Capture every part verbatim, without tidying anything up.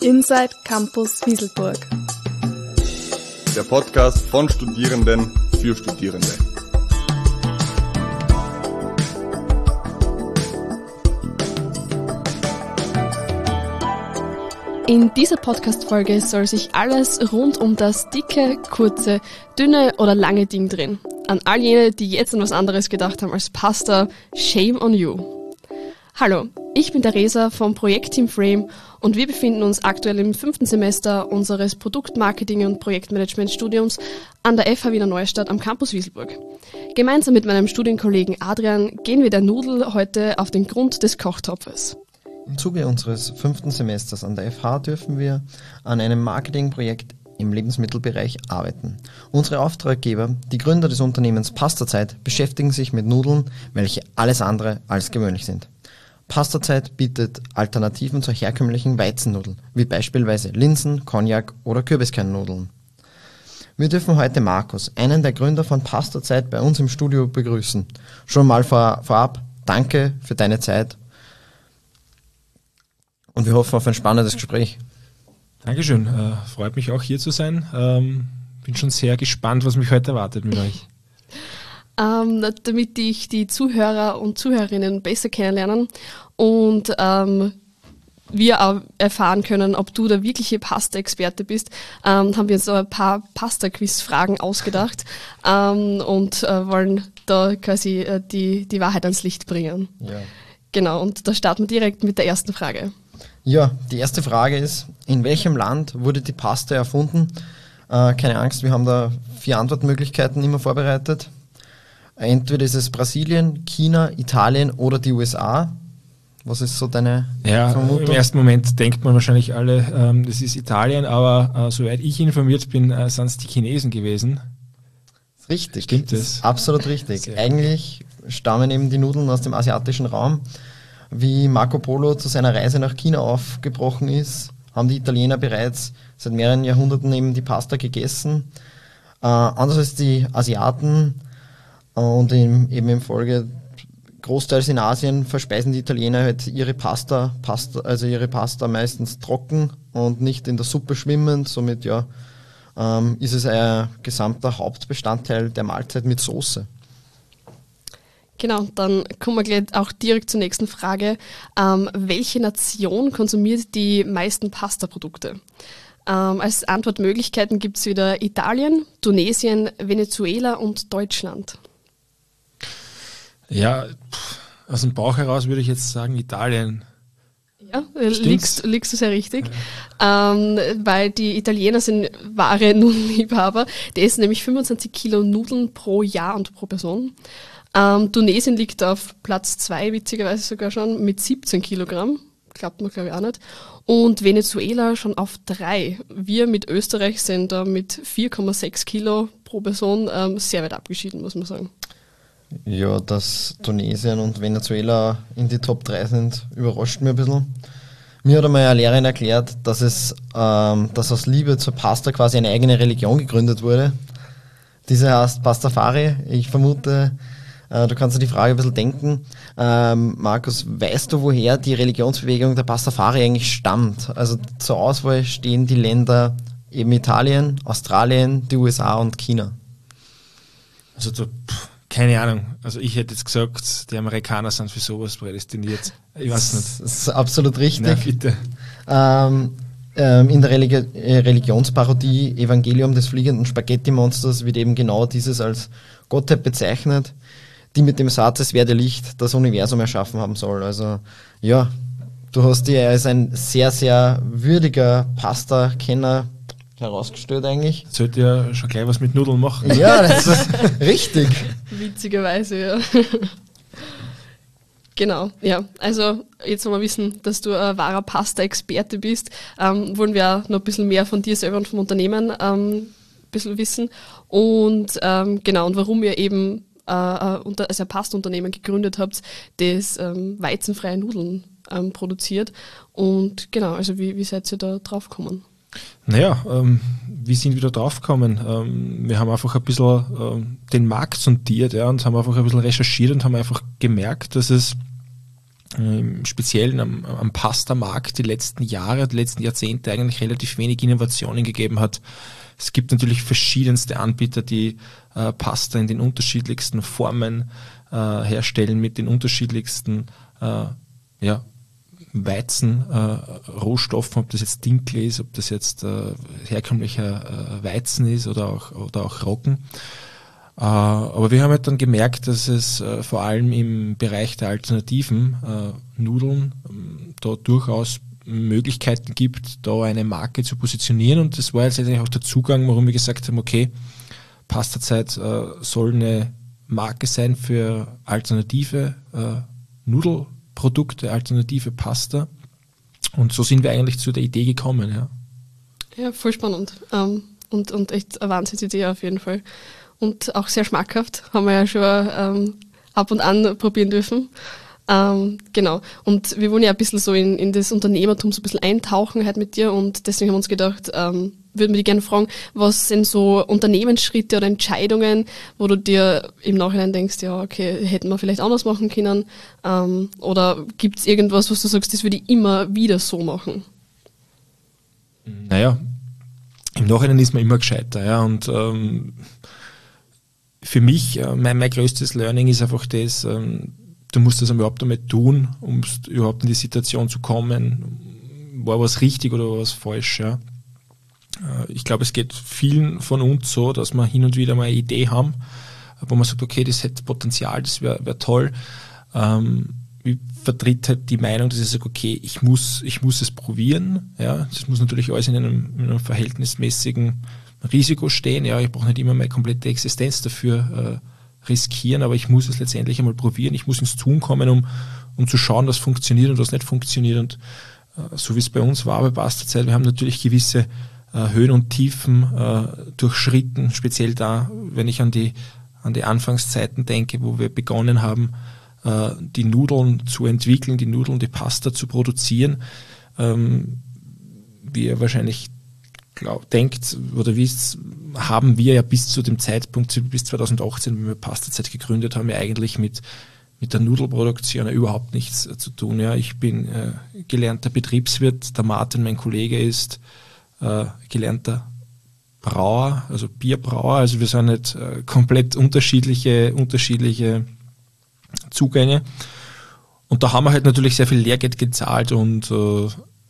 Inside Campus Wieselburg. Der Podcast von Studierenden für Studierende. In dieser Podcast-Folge soll sich alles rund um das dicke, kurze, dünne oder lange Ding drehen. An all jene, die jetzt an was anderes gedacht haben als Pasta, shame on you. Hallo, ich bin Theresa vom Projektteam Frame und wir befinden uns aktuell im fünften Semester unseres Produktmarketing- und Projektmanagement-Studiums an der F H Wiener Neustadt am Campus Wieselburg. Gemeinsam mit meinem Studienkollegen Adrian gehen wir der Nudel heute auf den Grund des Kochtopfes. Im Zuge unseres fünften Semesters an der F H dürfen wir an einem Marketingprojekt im Lebensmittelbereich arbeiten. Unsere Auftraggeber, die Gründer des Unternehmens Pastazeit, beschäftigen sich mit Nudeln, welche alles andere als gewöhnlich sind. Pastazeit bietet Alternativen zur herkömmlichen Weizennudeln, wie beispielsweise Linsen, Cognac oder Kürbiskernnudeln. Wir dürfen heute Markus, einen der Gründer von Pastazeit, bei uns im Studio begrüßen. Schon mal vor, vorab, danke für deine Zeit und wir hoffen auf ein spannendes Gespräch. Dankeschön, äh, freut mich auch hier zu sein. Ähm, bin schon sehr gespannt, was mich heute erwartet mit euch. Ähm, damit ich die Zuhörer und Zuhörerinnen besser kennenlernen und ähm, wir auch erfahren können, ob du der wirkliche Pasta-Experte bist, ähm, haben wir so ein paar Pasta-Quiz-Fragen ausgedacht ähm, und äh, wollen da quasi äh, die, die Wahrheit ans Licht bringen. Ja. Genau, und da starten wir direkt mit der ersten Frage. Ja, die erste Frage ist, in welchem Land wurde die Pasta erfunden? Äh, keine Angst, wir haben da vier Antwortmöglichkeiten immer vorbereitet. Entweder ist es Brasilien, China, Italien oder die U S A. Was ist so deine ja, Vermutung? Im ersten Moment denkt man wahrscheinlich alle, ähm, das ist Italien, aber äh, soweit ich informiert bin, äh, sind es die Chinesen gewesen. Richtig. Stimmt das? Absolut richtig. Sehr Eigentlich stammen eben die Nudeln aus dem asiatischen Raum. Wie Marco Polo zu seiner Reise nach China aufgebrochen ist, haben die Italiener bereits seit mehreren Jahrhunderten eben die Pasta gegessen. Äh, anders als die Asiaten und in, eben in Folge großteils in Asien verspeisen die Italiener halt ihre Pasta, Pasta, also ihre Pasta meistens trocken und nicht in der Suppe schwimmend. Somit ja, ähm, ist es ein gesamter Hauptbestandteil der Mahlzeit mit Soße. Genau, dann kommen wir gleich auch direkt zur nächsten Frage. Ähm, welche Nation konsumiert die meisten Pasta-Produkte? Ähm, als Antwortmöglichkeiten gibt es wieder Italien, Tunesien, Venezuela und Deutschland. Ja, aus dem Bauch heraus würde ich jetzt sagen Italien. Ja, liegst, liegst du sehr richtig, ja. ähm, weil die Italiener sind wahre Nudelliebhaber. Die essen nämlich fünfundzwanzig Kilo Nudeln pro Jahr und pro Person. Ähm, Tunesien liegt auf Platz zwei, witzigerweise sogar schon, mit siebzehn Kilogramm. Klappt mir, glaube ich, auch nicht. Und Venezuela schon auf drei. Wir mit Österreich sind da mit vier Komma sechs Kilo pro Person ähm, sehr weit abgeschieden, muss man sagen. Ja, dass Tunesien und Venezuela in die Top drei sind, überrascht mich ein bisschen. Mir hat einmal eine Lehrerin erklärt, dass es ähm, dass aus Liebe zur Pasta quasi eine eigene Religion gegründet wurde. Diese heißt Pastafari. Ich vermute, äh, du kannst dir die Frage ein bisschen denken. Ähm, Markus, weißt du, woher die Religionsbewegung der Pastafari eigentlich stammt? Also zur Auswahl stehen die Länder eben Italien, Australien, die U S A und China. Also so, pff, keine Ahnung. Also ich hätte jetzt gesagt, die Amerikaner sind für sowas prädestiniert. Ich weiß nicht. Das ist absolut richtig. Na, bitte. Ähm, ähm, in der Religi- äh, Religionsparodie Evangelium des fliegenden Spaghetti-Monsters wird eben genau dieses als Gottheit bezeichnet, die mit dem Satz, es werde Licht, das Universum erschaffen haben soll. Also ja, du hast dich als ein sehr, sehr würdiger Pasta-Kenner herausgestellt eigentlich. Sollte ja schon gleich was mit Nudeln machen. Ja, das ist richtig. Witzigerweise, ja. Genau, ja. Also jetzt, wo wir wissen, dass du ein wahrer Pasta-Experte bist, ähm, wollen wir auch noch ein bisschen mehr von dir selber und vom Unternehmen ähm, ein bisschen wissen. Und ähm, genau, und warum ihr eben äh, unter, also ein Pasta-Unternehmen gegründet habt, das ähm, weizenfreie Nudeln ähm, produziert. Und genau, also wie, wie seid ihr da drauf gekommen? Naja, ähm, wie sind wir da drauf gekommen? Ähm, wir haben einfach ein bisschen ähm, den Markt sondiert, ja, und haben einfach ein bisschen recherchiert und haben einfach gemerkt, dass es im Speziellen am, am Pasta-Markt die letzten Jahre, die letzten Jahrzehnte eigentlich relativ wenig Innovationen gegeben hat. Es gibt natürlich verschiedenste Anbieter, die äh, Pasta in den unterschiedlichsten Formen äh, herstellen, mit den unterschiedlichsten äh, ja, Weizen, äh, Rohstoffen, ob das jetzt Dinkel ist, ob das jetzt äh, herkömmlicher äh, Weizen ist oder auch, oder auch Roggen. Äh, aber wir haben halt dann gemerkt, dass es äh, vor allem im Bereich der alternativen äh, Nudeln äh, da durchaus Möglichkeiten gibt, da eine Marke zu positionieren, und das war jetzt eigentlich auch der Zugang, warum wir gesagt haben, okay, Pastazeit äh, soll eine Marke sein für alternative äh, Nudelprodukte, alternative Pasta, und so sind wir eigentlich zu der Idee gekommen. Ja, ja, voll spannend ähm, und, und echt eine Wahnsinnsidee auf jeden Fall. Und auch sehr schmackhaft, haben wir ja schon ähm, ab und an probieren dürfen. Ähm, genau. Und wir wollen ja ein bisschen so in, in das Unternehmertum so ein bisschen eintauchen halt mit dir, und deswegen haben wir uns gedacht, ähm, würden wir dich gerne fragen, was sind so Unternehmensschritte oder Entscheidungen, wo du dir im Nachhinein denkst, ja, okay, hätten wir vielleicht anders machen können, ähm, oder gibt es irgendwas, was du sagst, das würde ich immer wieder so machen? Naja, im Nachhinein ist man immer gescheiter, ja, und ähm, für mich, äh, mein, mein größtes Learning ist einfach das, ähm, du musst das überhaupt damit tun, um überhaupt in die Situation zu kommen, war was richtig oder war was falsch. Ja. Äh, ich glaube, es geht vielen von uns so, dass wir hin und wieder mal eine Idee haben, wo man sagt, okay, das hätte Potenzial, das wäre wär toll. Ähm, ich vertritt halt die Meinung, dass ich sage, okay, ich muss, ich muss es probieren. Ja. Das muss natürlich alles in einem, in einem verhältnismäßigen Risiko stehen. Ja, ich brauche nicht immer meine komplette Existenz dafür äh, riskieren, aber ich muss es letztendlich einmal probieren. Ich muss ins Tun kommen, um, um zu schauen, was funktioniert und was nicht funktioniert. Und äh, so wie es bei uns war bei Pastazeit, wir haben natürlich gewisse äh, Höhen und Tiefen äh, durchschritten, speziell da, wenn ich an die, an die Anfangszeiten denke, wo wir begonnen haben, äh, die Nudeln zu entwickeln, die Nudeln, die Pasta zu produzieren. Ähm, wir wahrscheinlich Glaub, denkt oder wisst, haben wir ja bis zu dem Zeitpunkt, bis zwanzig achtzehn, wenn wir Pastazeit gegründet haben, ja eigentlich mit, mit der Nudelproduktion ja überhaupt nichts äh, zu tun. Ja. Ich bin äh, gelernter Betriebswirt, der Martin, mein Kollege, ist äh, gelernter Brauer, also Bierbrauer, also wir sind nicht äh, komplett unterschiedliche, unterschiedliche Zugänge. Und da haben wir halt natürlich sehr viel Lehrgeld gezahlt und äh,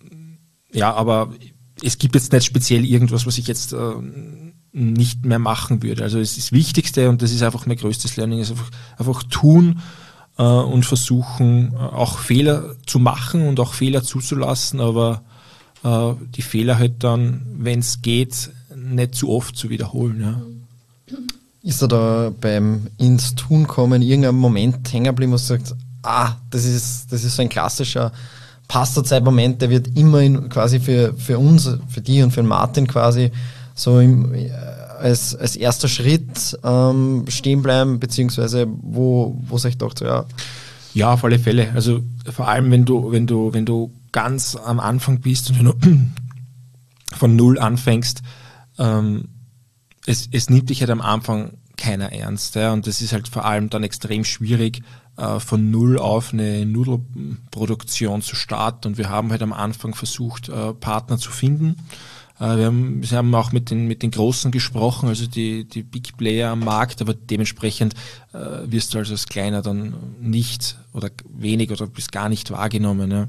ja, aber es gibt jetzt nicht speziell irgendwas, was ich jetzt äh, nicht mehr machen würde. Also es ist das Wichtigste, und das ist einfach mein größtes Learning, ist einfach, einfach tun äh, und versuchen, äh, auch Fehler zu machen und auch Fehler zuzulassen, aber äh, die Fehler halt dann, wenn es geht, nicht zu oft zu wiederholen. Ja. Ist da, da beim ins Tun kommen irgendein Moment hängen geblieben, wo du sagst, ah, das ist, das ist so ein klassischer Pastazeit-Moment, der wird immer in, quasi für, für uns, für die und für den Martin quasi so im, als, als erster Schritt ähm, stehen bleiben, beziehungsweise wo, wo sich gedacht so, ja. Ja, auf alle Fälle. Also vor allem, wenn du, wenn du, wenn du ganz am Anfang bist und wenn du von Null anfängst, ähm, es, es nimmt dich halt am Anfang keiner ernst. Ja, und das ist halt vor allem dann extrem schwierig, von Null auf eine Nudelproduktion zu starten, und wir haben halt am Anfang versucht, Partner zu finden. Wir haben, wir haben auch mit den, mit den Großen gesprochen, also die, die Big Player am Markt, aber dementsprechend wirst du also als Kleiner dann nicht oder wenig oder bis gar nicht wahrgenommen. Ja.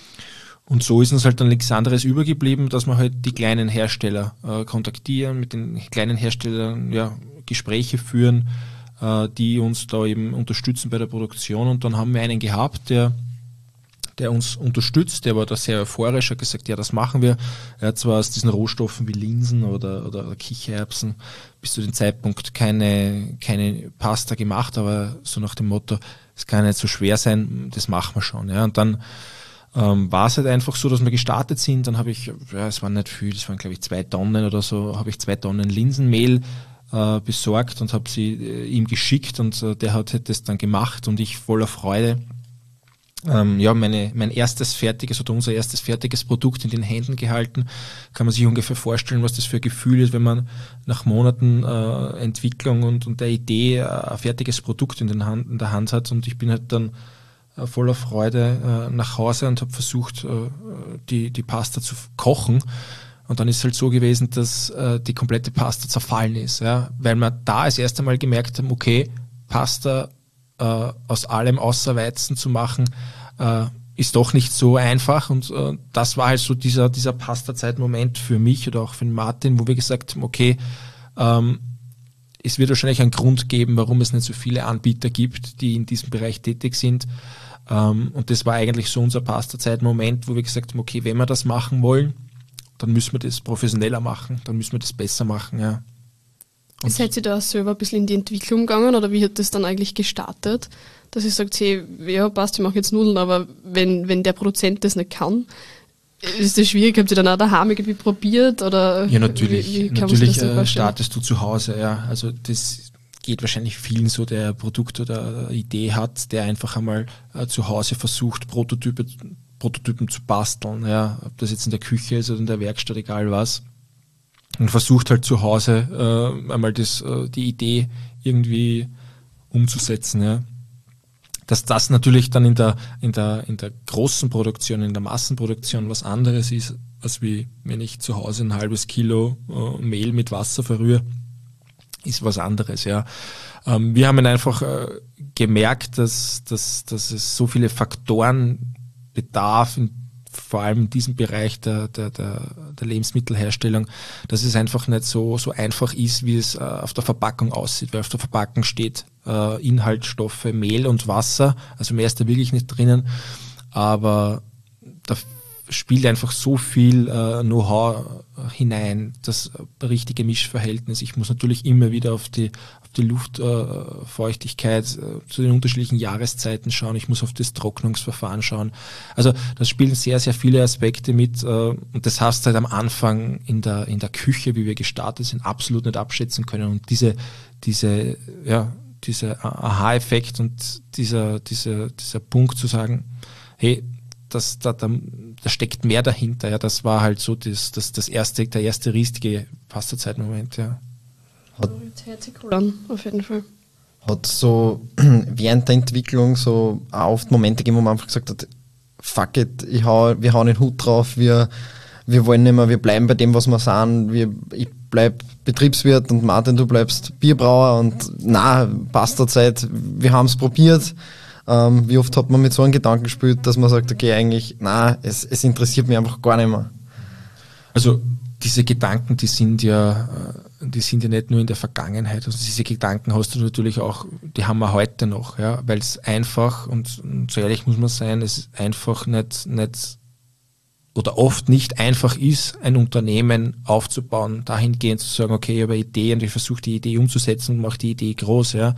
Und so ist uns halt dann nichts anderes übergeblieben, dass wir halt die kleinen Hersteller kontaktieren, mit den kleinen Herstellern ja, Gespräche führen, die uns da eben unterstützen bei der Produktion. Und dann haben wir einen gehabt, der, der uns unterstützt, der war da sehr euphorisch, hat gesagt, ja, das machen wir. Er hat zwar aus diesen Rohstoffen wie Linsen oder, oder Kichererbsen bis zu dem Zeitpunkt keine, keine Pasta gemacht, aber so nach dem Motto, es kann nicht so schwer sein, das machen wir schon. Ja. Und dann ähm, war es halt einfach so, dass wir gestartet sind. Dann habe ich, ja, es waren nicht viel, es waren glaube ich zwei Tonnen oder so, habe ich zwei Tonnen Linsenmehl Äh, besorgt und habe sie äh, ihm geschickt, und äh, der hat das dann gemacht, und ich voller Freude ähm, ja, meine, mein erstes fertiges oder unser erstes fertiges Produkt in den Händen gehalten. Kann man sich ungefähr vorstellen, was das für ein Gefühl ist, wenn man nach Monaten äh, Entwicklung und, und der Idee äh, ein fertiges Produkt in, den Hand, in der Hand hat, und ich bin halt dann äh, voller Freude äh, nach Hause und habe versucht, äh, die, die Pasta zu kochen. Und dann ist es halt so gewesen, dass äh, die komplette Pasta zerfallen ist, ja? Weil wir da das erste Mal gemerkt haben, okay, Pasta äh, aus allem außer Weizen zu machen, äh, ist doch nicht so einfach. Und äh, das war halt so dieser, dieser Pasta-Zeit-Moment für mich oder auch für den Martin, wo wir gesagt haben, okay, ähm, es wird wahrscheinlich einen Grund geben, warum es nicht so viele Anbieter gibt, die in diesem Bereich tätig sind. Ähm, und das war eigentlich so unser Pasta-Zeit-Moment, wo wir gesagt haben, okay, wenn wir das machen wollen, dann müssen wir das professioneller machen, dann müssen wir das besser machen, ja. Und seid ihr da selber ein bisschen in die Entwicklung gegangen oder wie hat das dann eigentlich gestartet? Dass ihr sagt, hey, ja passt, ich mache jetzt Nudeln, aber wenn, wenn der Produzent das nicht kann, ist das schwierig? Habt ihr dann auch daheim irgendwie probiert? Oder ja, natürlich. Wie, wie kann natürlich man sich das äh, startest du zu Hause, ja. Also das geht wahrscheinlich vielen so, der Produkt oder Idee hat, der einfach einmal äh, zu Hause versucht, Prototype Prototypen zu basteln, ja, ob das jetzt in der Küche ist oder in der Werkstatt, egal was. Und versucht halt zu Hause äh, einmal das, äh, die Idee irgendwie umzusetzen, ja. Dass das natürlich dann in der, in der, in der großen Produktion, in der Massenproduktion was anderes ist, als wie wenn ich zu Hause ein halbes Kilo äh, Mehl mit Wasser verrühre, ist was anderes, ja. Ähm, wir haben einfach äh, gemerkt, dass, dass, dass es so viele Faktoren bedarf, in, vor allem in diesem Bereich der, der, der, der Lebensmittelherstellung, dass es einfach nicht so, so einfach ist, wie es äh, auf der Verpackung aussieht, weil auf der Verpackung steht äh, Inhaltsstoffe, Mehl und Wasser, also mehr ist da wirklich nicht drinnen, aber da spielt einfach so viel äh, Know-how hinein, das richtige Mischverhältnis. Ich muss natürlich immer wieder auf die, auf die Luftfeuchtigkeit äh, zu den unterschiedlichen Jahreszeiten schauen. Ich muss auf das Trocknungsverfahren schauen. Also das spielen sehr, sehr viele Aspekte mit. Äh, und das hast du halt am Anfang in der, in der Küche, wie wir gestartet sind, absolut nicht abschätzen können. Und diese, diese, ja, dieser Aha-Effekt und dieser, dieser, dieser Punkt zu sagen, hey, das, da, da, da steckt mehr dahinter. Ja, das war halt so das, das, das erste, der erste riesige Pasta-Zeit-Moment. Ja. Hat, auf jeden Fall. Hat so während der Entwicklung so auch oft Momente gegeben, wo man einfach gesagt hat, fuck it, ich hau, wir hauen den Hut drauf, wir, wir wollen nicht mehr, wir bleiben bei dem, was wir sind, wir, ich bleib Betriebswirt und Martin, du bleibst Bierbrauer und na, Pasta-Zeit, wir haben es probiert. Ähm, wie oft hat man mit so einem Gedanken gespielt, dass man sagt, okay, eigentlich, na, es, es interessiert mich einfach gar nicht mehr. Also diese Gedanken, die sind ja, die sind ja nicht nur in der Vergangenheit. Also diese Gedanken hast du natürlich auch, die haben wir heute noch, ja, weil es einfach, und, und so ehrlich muss man sein, es einfach nicht, nicht oder oft nicht einfach ist, ein Unternehmen aufzubauen, dahingehend zu sagen, okay, ich habe eine Idee und ich versuche die Idee umzusetzen und mache die Idee groß, ja.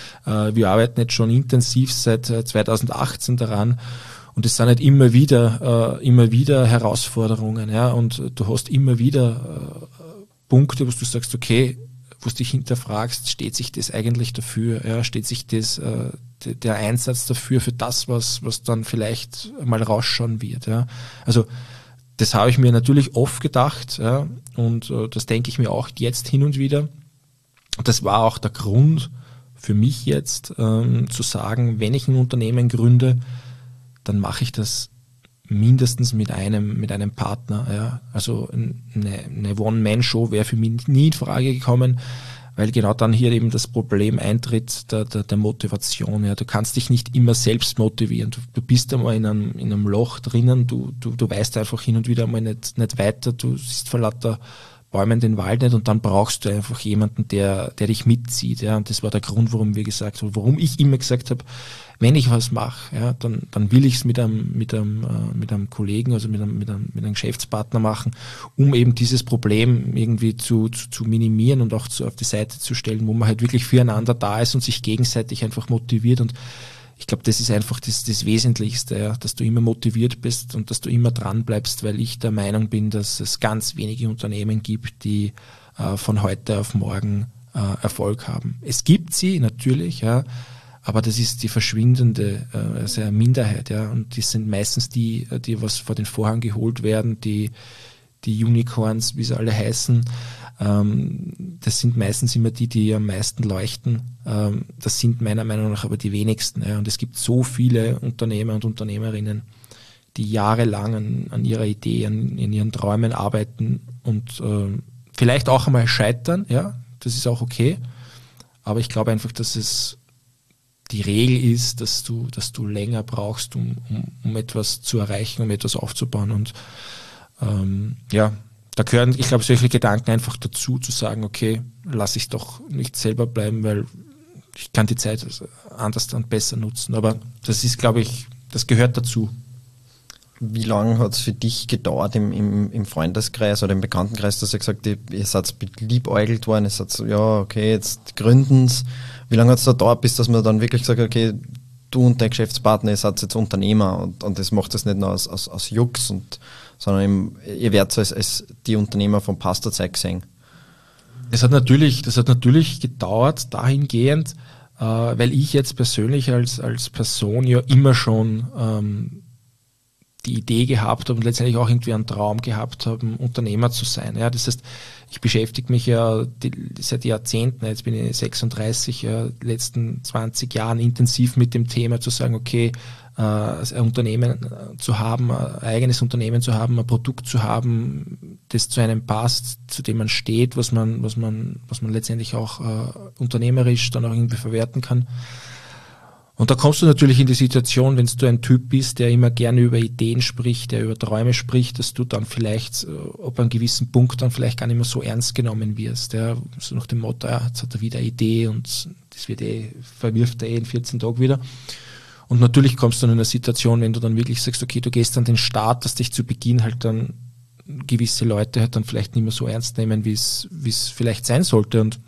Wir arbeiten jetzt schon intensiv seit zweitausendachtzehn daran und es sind halt immer wieder, äh, immer wieder Herausforderungen, ja, und du hast immer wieder äh, Punkte, wo du sagst, okay, wo du dich hinterfragst, steht sich das eigentlich dafür, ja, steht sich das, äh, d- der Einsatz dafür, für das, was, was dann vielleicht mal rausschauen wird, ja. Also, das habe ich mir natürlich oft gedacht, ja, und äh, das denke ich mir auch jetzt hin und wieder. Und das war auch der Grund, für mich jetzt ähm, zu sagen, wenn ich ein Unternehmen gründe, dann mache ich das mindestens mit einem mit einem Partner. Ja. Also eine, eine One-Man-Show wäre für mich nie in Frage gekommen, weil genau dann hier eben das Problem eintritt der, der, der Motivation. Ja. Du kannst dich nicht immer selbst motivieren. Du, du bist einmal in einem, in einem Loch drinnen, du, du, du weißt einfach hin und wieder mal nicht, nicht weiter, du siehst vor lauter Bäumen den Wald nicht und dann brauchst du einfach jemanden, der, der dich mitzieht, ja, und das war der Grund, warum wir gesagt haben, warum ich immer gesagt habe, wenn ich was mache, ja, dann, dann will ich es mit einem, mit einem, äh, mit einem Kollegen, also mit einem, mit einem, mit einem Geschäftspartner machen, um eben dieses Problem irgendwie zu, zu, zu minimieren und auch zu, auf die Seite zu stellen, wo man halt wirklich füreinander da ist und sich gegenseitig einfach motiviert. Und ich glaube, das ist einfach das, das Wesentlichste, ja, dass du immer motiviert bist und dass du immer dran bleibst, weil ich der Meinung bin, dass es ganz wenige Unternehmen gibt, die äh, von heute auf morgen äh, Erfolg haben. Es gibt sie natürlich, ja, aber das ist die verschwindende äh, also eine Minderheit, ja, und die sind meistens die, die was vor den Vorhang geholt werden, die die Unicorns, wie sie alle heißen. Ähm, das sind meistens immer die, die am meisten leuchten. Ähm, das sind meiner Meinung nach aber die wenigsten. Ja. Und es gibt so viele Unternehmer und Unternehmerinnen, die jahrelang an, an ihrer Idee, an, in ihren Träumen arbeiten und äh, vielleicht auch einmal scheitern. Ja, das ist auch okay. Aber ich glaube einfach, dass es die Regel ist, dass du, dass du länger brauchst, um, um, um etwas zu erreichen, um etwas aufzubauen. Und ähm, ja, da gehören, ich glaube, solche Gedanken einfach dazu, zu sagen, okay, lass ich doch nicht selber bleiben, weil ich kann die Zeit anders und besser nutzen. Aber das ist, glaube ich, das gehört dazu. Wie lange hat es für dich gedauert im, im, im Freundeskreis oder im Bekanntenkreis, dass ihr gesagt habt, ihr seid liebäugelt worden, ihr seid so, ja, okay, jetzt gründen's. Wie lange hat es da gedauert, bis dass man dann wirklich gesagt hat, okay, du und dein Geschäftspartner, ihr seid jetzt Unternehmer und, und das macht das nicht nur aus, aus, aus Jux, und, sondern eben, ihr werdet als, als die Unternehmer vom Pasta-Zeit gesehen? Das hat natürlich, das hat natürlich gedauert, dahingehend, äh, weil ich jetzt persönlich als, als Person ja immer schon ähm, die Idee gehabt habe und letztendlich auch irgendwie einen Traum gehabt habe, Unternehmer zu sein. Ja, das heißt, ich beschäftige mich ja die, seit Jahrzehnten, jetzt bin ich sechsunddreißig, ja, letzten zwanzig Jahren intensiv mit dem Thema zu sagen, okay, äh, ein Unternehmen zu haben, ein eigenes Unternehmen zu haben, ein Produkt zu haben, das zu einem passt, zu dem man steht, was man, was man, was man letztendlich auch äh, unternehmerisch dann auch irgendwie verwerten kann. Und da kommst du natürlich in die Situation, wenn du ein Typ bist, der immer gerne über Ideen spricht, der über Träume spricht, dass du dann vielleicht, ob an einem gewissen Punkt dann vielleicht gar nicht mehr so ernst genommen wirst. Ja, so nach dem Motto, ja, jetzt hat er wieder eine Idee und das wird eh, verwirft er eh in vierzehn Tagen wieder. Und natürlich kommst du dann in eine Situation, wenn du dann wirklich sagst, okay, du gehst an den Start, dass dich zu Beginn halt dann gewisse Leute halt dann vielleicht nicht mehr so ernst nehmen, wie es, wie es vielleicht sein sollte. Und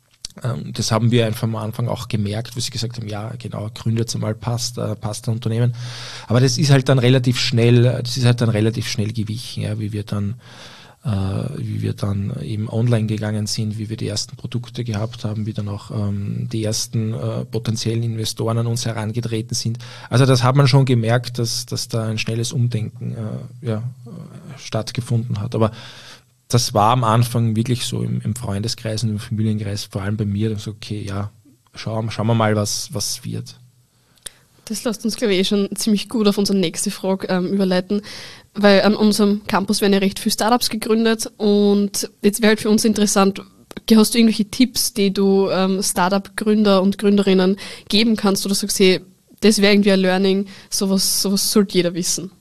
das haben wir einfach am Anfang auch gemerkt, wo sie gesagt haben, ja, genau, gründet jetzt einmal Pasta, Pasta-Unternehmen. Aber das ist halt dann relativ schnell, das ist halt dann relativ schnell gewichen, ja, wie wir dann, äh, wie wir dann eben online gegangen sind, wie wir die ersten Produkte gehabt haben, wie dann auch ähm, die ersten äh, potenziellen Investoren an uns herangetreten sind. Also das hat man schon gemerkt, dass, dass da ein schnelles Umdenken äh, ja, äh, stattgefunden hat. Aber das war am Anfang wirklich so im, im Freundeskreis und im Familienkreis, vor allem bei mir, so okay, ja, schauen, schauen wir mal, was, was wird. Das lässt uns, glaube ich, eh schon ziemlich gut auf unsere nächste Frage ähm, überleiten, weil an unserem Campus werden ja recht viele Startups gegründet und jetzt wäre halt für uns interessant, hast du irgendwelche Tipps, die du ähm, Startup-Gründer und Gründerinnen geben kannst oder sagst, hey, das wäre irgendwie ein Learning, sowas, sowas sollte jeder wissen?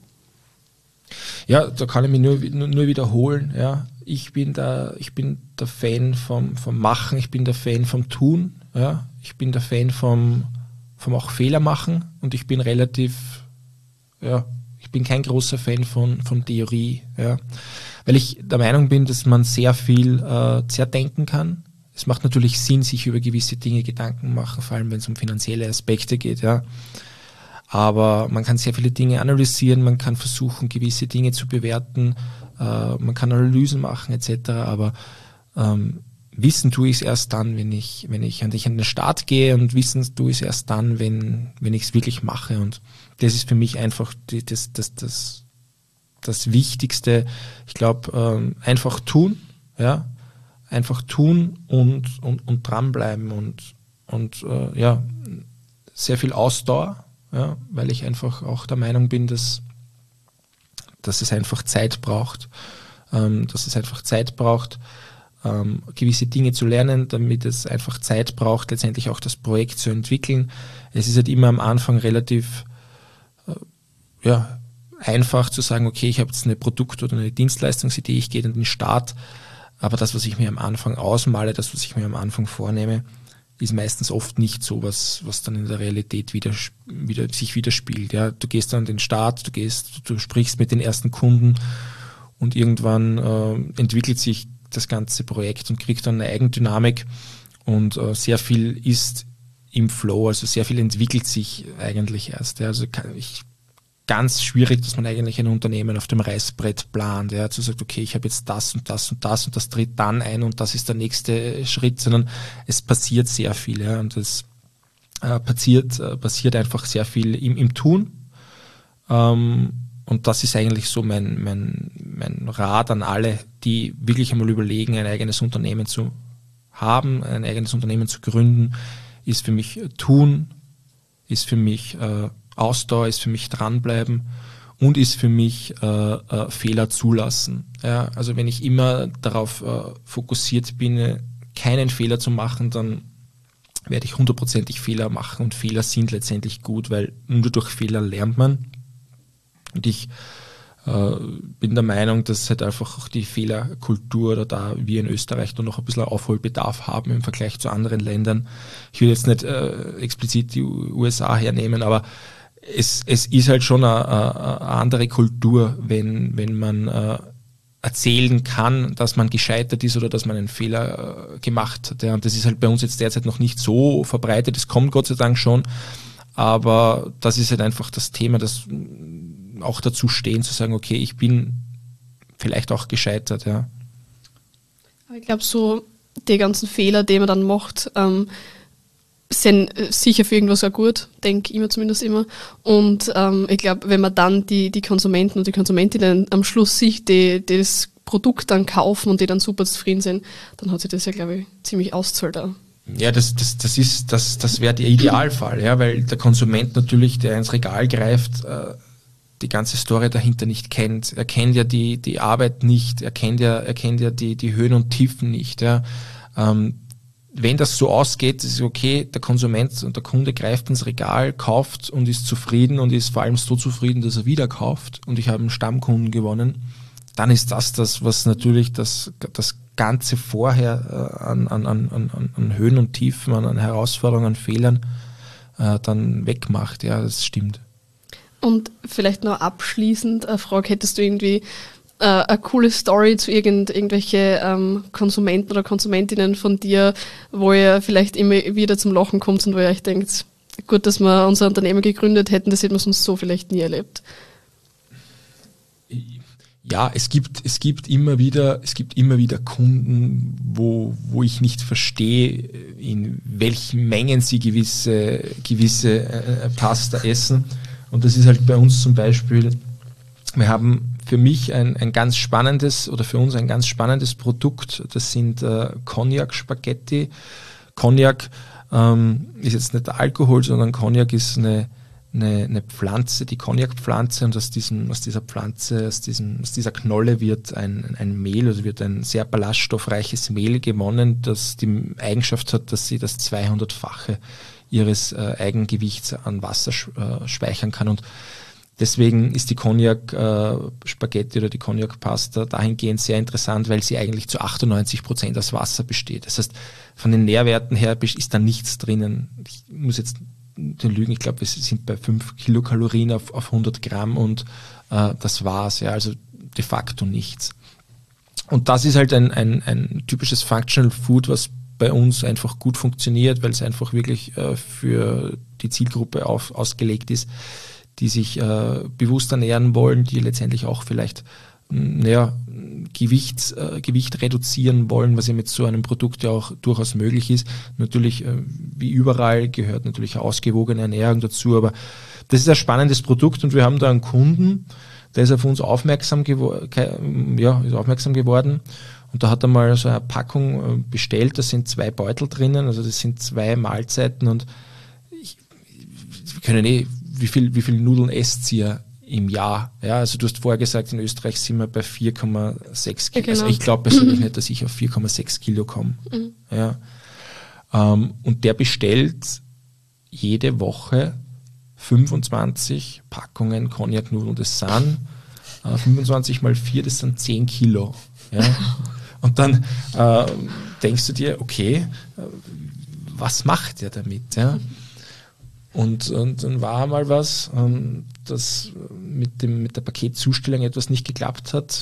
Ja, da kann ich mich nur, nur, nur wiederholen. Ja. Ich bin der, ich bin der Fan vom, vom Machen, ich bin der Fan vom Tun, ja. Ich bin der Fan vom, vom auch Fehler machen und ich bin relativ, ja, ich bin kein großer Fan von, von Theorie, ja. Weil ich der Meinung bin, dass man sehr viel äh, zerdenken kann. Es macht natürlich Sinn, sich über gewisse Dinge Gedanken machen, vor allem wenn es um finanzielle Aspekte geht, ja. Aber man kann sehr viele Dinge analysieren, man kann versuchen, gewisse Dinge zu bewerten, äh, man kann Analysen machen et cetera. Aber ähm, wissen tue ich es erst dann, wenn ich, wenn ich an den Start gehe, und wissen tue ich es erst dann, wenn, wenn ich es wirklich mache. Und das ist für mich einfach die, das, das, das, das Wichtigste. Ich glaube, ähm, einfach tun, ja, einfach tun und, und, und dranbleiben und, und äh, ja, sehr viel Ausdauer. Ja, weil ich einfach auch der Meinung bin, dass, dass es einfach Zeit braucht, ähm, dass es einfach Zeit braucht, ähm, gewisse Dinge zu lernen, damit es einfach Zeit braucht, letztendlich auch das Projekt zu entwickeln. Es ist halt immer am Anfang relativ äh, ja, einfach zu sagen, okay, ich habe jetzt eine Produkt- oder eine Dienstleistungsidee, ich gehe in den Start, aber das, was ich mir am Anfang ausmale, das, was ich mir am Anfang vornehme, ist meistens oft nicht so, was, was dann in der Realität wieder, wieder, sich widerspiegelt. Ja, du gehst dann an den Start, du gehst, du sprichst mit den ersten Kunden und irgendwann äh, entwickelt sich das ganze Projekt und kriegt dann eine Eigendynamik und äh, sehr viel ist im Flow, also sehr viel entwickelt sich eigentlich erst. Ja, also kann ich ganz schwierig, dass man eigentlich ein Unternehmen auf dem Reißbrett plant, ja, zu sagt, okay, ich habe jetzt das und das und das und das tritt dann ein und das ist der nächste Schritt, sondern es passiert sehr viel, ja, und es äh, passiert, äh, passiert einfach sehr viel im, im Tun, ähm, und das ist eigentlich so mein, mein, mein Rat an alle, die wirklich einmal überlegen, ein eigenes Unternehmen zu haben, ein eigenes Unternehmen zu gründen, ist für mich tun, ist für mich äh, Ausdauer, ist für mich dranbleiben und ist für mich äh, äh, Fehler zulassen. Ja, also wenn ich immer darauf äh, fokussiert bin, keinen Fehler zu machen, dann werde ich hundertprozentig Fehler machen und Fehler sind letztendlich gut, weil nur durch Fehler lernt man. Und ich äh, bin der Meinung, dass halt einfach auch die Fehlerkultur oder da wir in Österreich da noch ein bisschen Aufholbedarf haben im Vergleich zu anderen Ländern. Ich will jetzt nicht äh, explizit die U S A hernehmen, aber es, es ist halt schon eine, eine andere Kultur, wenn, wenn man äh, erzählen kann, dass man gescheitert ist oder dass man einen Fehler äh, gemacht hat. Ja. Und das ist halt bei uns jetzt derzeit noch nicht so verbreitet. Es kommt Gott sei Dank schon. Aber das ist halt einfach das Thema, das auch dazu stehen, zu sagen, okay, ich bin vielleicht auch gescheitert. Ja. Aber ich glaube, so die ganzen Fehler, die man dann macht, ähm, sind sicher für irgendwas auch gut, denke ich mir zumindest immer. Und ähm, ich glaube, wenn man dann die, die Konsumenten und die Konsumentinnen am Schluss sieht, die, die das Produkt dann kaufen und die dann super zufrieden sind, dann hat sich das ja, glaube ich, ziemlich ausgezahlt auch. Ja, das, das, das ist, das, das wäre der Idealfall, ja, weil der Konsument natürlich, der ins Regal greift, äh, die ganze Story dahinter nicht kennt. Er kennt ja die, die Arbeit nicht, er kennt ja, er kennt ja die, die Höhen und Tiefen nicht, ja. Ähm, Wenn das so ausgeht, ist es okay, der Konsument und der Kunde greift ins Regal, kauft und ist zufrieden und ist vor allem so zufrieden, dass er wieder kauft und ich habe einen Stammkunden gewonnen, dann ist das das, was natürlich das, das Ganze vorher äh, an, an, an, an Höhen und Tiefen, an, an Herausforderungen, an Fehlern äh, dann wegmacht. Ja, das stimmt. Und vielleicht noch abschließend eine Frage, hättest du irgendwie äh, eine coole Story zu irgend, irgendwelche ähm, Konsumenten oder Konsumentinnen von dir, wo ihr vielleicht immer wieder zum Lachen kommt und wo ihr euch denkt, gut, dass wir unser Unternehmen gegründet hätten, das hätten wir sonst so vielleicht nie erlebt. Ja, es gibt, es gibt immer wieder, es gibt immer wieder Kunden, wo, wo ich nicht verstehe, in welchen Mengen sie gewisse, gewisse äh, Pasta essen. Und das ist halt bei uns zum Beispiel, wir haben für mich ein, ein ganz spannendes oder für uns ein ganz spannendes Produkt. Das sind äh, Cognac-Spaghetti. Cognac ähm, ist jetzt nicht Alkohol, sondern Cognac ist eine, eine, eine Pflanze, die Cognac-Pflanze, und aus, diesem, aus dieser Pflanze, aus, diesem, aus dieser Knolle wird ein, ein Mehl, also wird ein sehr ballaststoffreiches Mehl gewonnen, das die Eigenschaft hat, dass sie das zweihundertfache ihres äh, Eigengewichts an Wasser äh, speichern kann. Und deswegen ist die Cognac-Spaghetti äh, oder die Cognac-Pasta dahingehend sehr interessant, weil sie eigentlich zu achtundneunzig Prozent aus Wasser besteht. Das heißt, von den Nährwerten her ist da nichts drinnen. Ich muss jetzt den lügen, ich glaube, wir sind bei fünf Kilokalorien auf, auf hundert Gramm und äh, das war's. Ja, also de facto nichts. Und das ist halt ein, ein, ein typisches Functional Food, was bei uns einfach gut funktioniert, weil es einfach wirklich äh, für die Zielgruppe auf, ausgelegt ist, die sich äh, bewusst ernähren wollen, die letztendlich auch vielleicht naja, Gewicht, äh, Gewicht reduzieren wollen, was ja mit so einem Produkt ja auch durchaus möglich ist. Natürlich, äh, wie überall, gehört natürlich ausgewogene Ernährung dazu, aber das ist ein spannendes Produkt und wir haben da einen Kunden, der ist auf uns aufmerksam, gewo- ja, ist aufmerksam geworden. Und da hat er mal so eine Packung bestellt, da sind zwei Beutel drinnen, also das sind zwei Mahlzeiten und ich, wir können eh, wie viel, wie viel Nudeln esst ihr im Jahr? Ja, also du hast vorher gesagt, in Österreich sind wir bei vier Komma sechs Kilo. Ja, genau. Also ich glaube persönlich nicht, dass ich auf vier Komma sechs Kilo komme. Mhm. Ja. Ähm, und der bestellt jede Woche fünfundzwanzig Packungen Cognac-Nudeln. Das sind äh, fünfundzwanzig mal vier, das sind zehn Kilo. Ja. Und dann äh, denkst du dir, okay, äh, was macht der damit? Ja? Und, und dann war mal was, ähm, dass mit, dem, mit der Paketzustellung etwas nicht geklappt hat.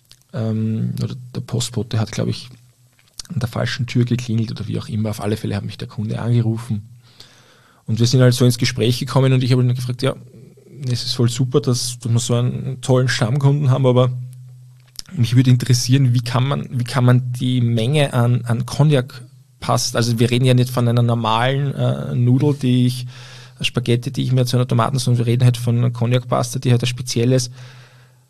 Ähm, oder der Postbote hat, glaube ich, an der falschen Tür geklingelt oder wie auch immer. Auf alle Fälle hat mich der Kunde angerufen. Und wir sind halt so ins Gespräch gekommen und ich habe ihn gefragt, ja, es ist voll super, dass, dass wir so einen tollen Stammkunden haben, aber mich würde interessieren, wie kann man, wie kann man die Menge an, an Cognac passt. Also wir reden ja nicht von einer normalen äh, Nudel, die ich, Spaghetti, die ich mir zu einer Tomatensauce, wir reden halt von einer Cognac-Pasta, die halt ein spezielles,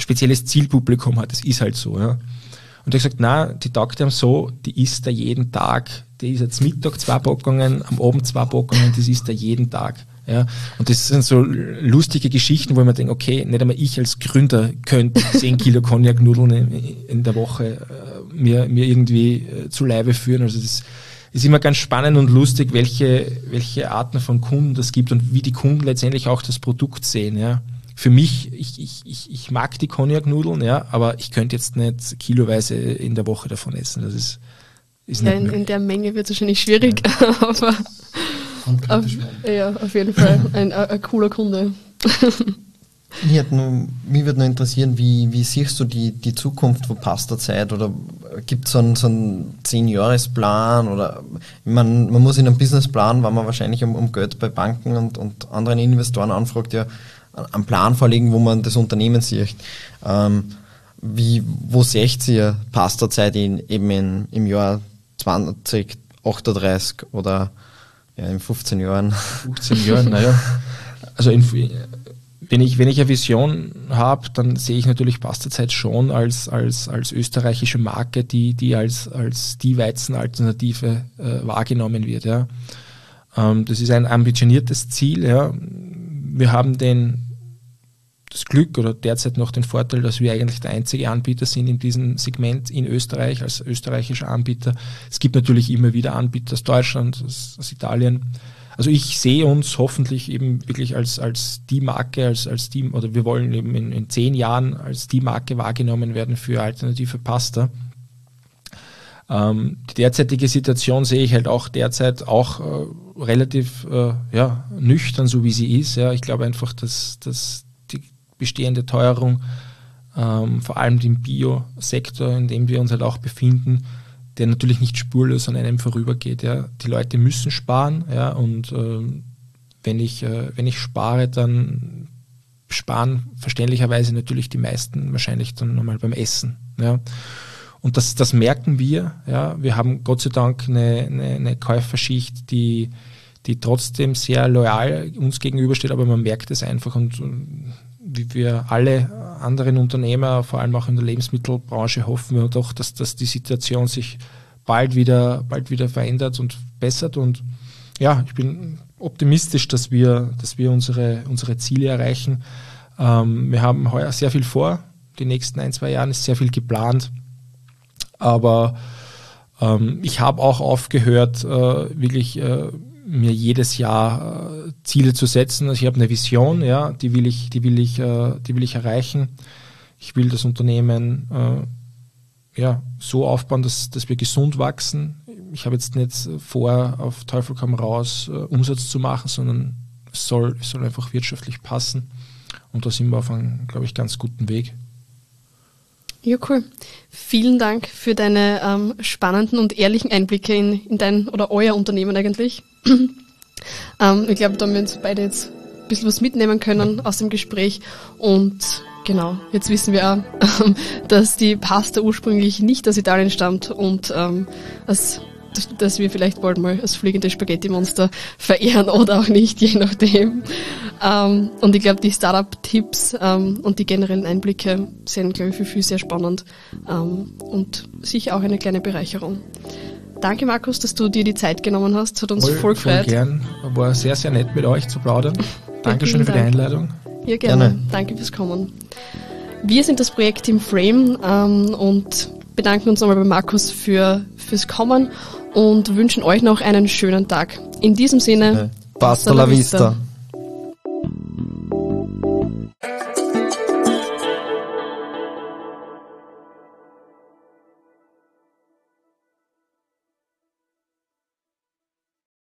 spezielles Zielpublikum hat. Das ist halt so. Ja. Und er hat gesagt, nein, die taugt ihm so, die isst er jeden Tag. Die isst jetzt Mittag zwei Packungen, am Abend zwei Packungen, das isst er jeden Tag. Ja. Und das sind so lustige Geschichten, wo man denkt, okay, nicht einmal ich als Gründer könnte zehn Kilo Cognac-Nudeln in, in der Woche äh, mir, mir irgendwie äh, zu Leibe führen. Also das ist immer ganz spannend und lustig, welche, welche Arten von Kunden das gibt und wie die Kunden letztendlich auch das Produkt sehen. Ja. Für mich, ich, ich, ich, ich mag die Cognac-Nudeln, ja, aber ich könnte jetzt nicht kiloweise in der Woche davon essen. Das ist, ist ja, nicht in, möglich. in der Menge wird es wahrscheinlich schwierig, ja. aber auf, ja, auf jeden Fall ein, ein, ein cooler Kunde. Mich, hat nur, mich würde noch interessieren, wie, wie siehst du die, die Zukunft von Pasta-Zeit? Oder gibt es so einen, so einen zehn-Jahres-Plan? Oder man, man muss in einem Businessplan, wenn man wahrscheinlich um, um Geld bei Banken und, und anderen Investoren anfragt, ja einen Plan vorlegen, wo man das Unternehmen sieht. Ähm, wie, wo seht ihr Pasta-Zeit in, eben in, im Jahr zwanzig achtunddreißig oder ja, in fünfzehn Jahren? fünfzehn Jahren, naja. Also in, wenn ich, wenn ich eine Vision habe, dann sehe ich natürlich Pasta-Zeit schon als, als, als österreichische Marke, die, die als, als die Weizenalternative äh, wahrgenommen wird. Ja. Ähm, das ist ein ambitioniertes Ziel. Ja. Wir haben den, das Glück oder derzeit noch den Vorteil, dass wir eigentlich der einzige Anbieter sind in diesem Segment in Österreich, als österreichischer Anbieter. Es gibt natürlich immer wieder Anbieter aus Deutschland, aus, aus Italien. Also ich sehe uns hoffentlich eben wirklich als, als die Marke, als, als die, oder wir wollen eben in, in zehn Jahren als die Marke wahrgenommen werden für alternative Pasta. Ähm, die derzeitige Situation sehe ich halt auch derzeit auch äh, relativ äh, ja, nüchtern, so wie sie ist. Ja. Ich glaube einfach, dass, dass die bestehende Teuerung, ähm, vor allem im Bio-Sektor, in dem wir uns halt auch befinden, der natürlich nicht spurlos an einem vorübergeht. Ja. Die Leute müssen sparen, ja, und äh, wenn ich, äh, wenn ich spare, dann sparen verständlicherweise natürlich die meisten wahrscheinlich dann nochmal beim Essen. Ja. Und das, das merken wir. Ja. Wir haben Gott sei Dank eine, eine, eine Käuferschicht, die, die trotzdem sehr loyal uns gegenübersteht, aber man merkt es einfach. Und wie wir alle anderen Unternehmer, vor allem auch in der Lebensmittelbranche, hoffen wir doch, dass, dass die Situation sich bald wieder, bald wieder verändert und bessert. Und ja, ich bin optimistisch, dass wir, dass wir unsere, unsere Ziele erreichen. Ähm, wir haben heuer sehr viel vor. Die nächsten ein, zwei Jahren ist sehr viel geplant. Aber ähm, ich habe auch aufgehört, äh, wirklich äh, mir jedes Jahr äh, Ziele zu setzen. Also ich habe eine Vision, ja, die will ich, die will ich, äh, die will ich erreichen. Ich will das Unternehmen äh, ja, so aufbauen, dass, dass wir gesund wachsen. Ich habe jetzt nicht vor, auf Teufel komm raus äh, Umsatz zu machen, sondern es soll, es soll einfach wirtschaftlich passen. Und da sind wir auf einem, glaube ich, ganz guten Weg. Ja, cool. Vielen Dank für deine ähm, spannenden und ehrlichen Einblicke in, in dein oder euer Unternehmen eigentlich. ähm, ich glaube, da haben wir uns beide jetzt ein bisschen was mitnehmen können aus dem Gespräch. Und genau, jetzt wissen wir auch, ähm, dass die Pasta ursprünglich nicht aus Italien stammt und ähm, als Dass, dass wir vielleicht bald mal das fliegende Spaghetti-Monster verehren oder auch nicht, je nachdem. Ähm, und ich glaube, die Startup-Tipps ähm, und die generellen Einblicke sind, glaube ich, für viele sehr spannend ähm, und sicher auch eine kleine Bereicherung. Danke, Markus, dass du dir die Zeit genommen hast. Hat uns voll, voll gefreut. Voll gern. War sehr, sehr nett mit euch zu plaudern. Dankeschön für die Einladung. Ja, gerne. gerne. Danke fürs Kommen. Wir sind das Projektteam Frame ähm, und bedanken uns nochmal bei Markus für, fürs Kommen und wünschen euch noch einen schönen Tag. In diesem Sinne, Pasta la vista.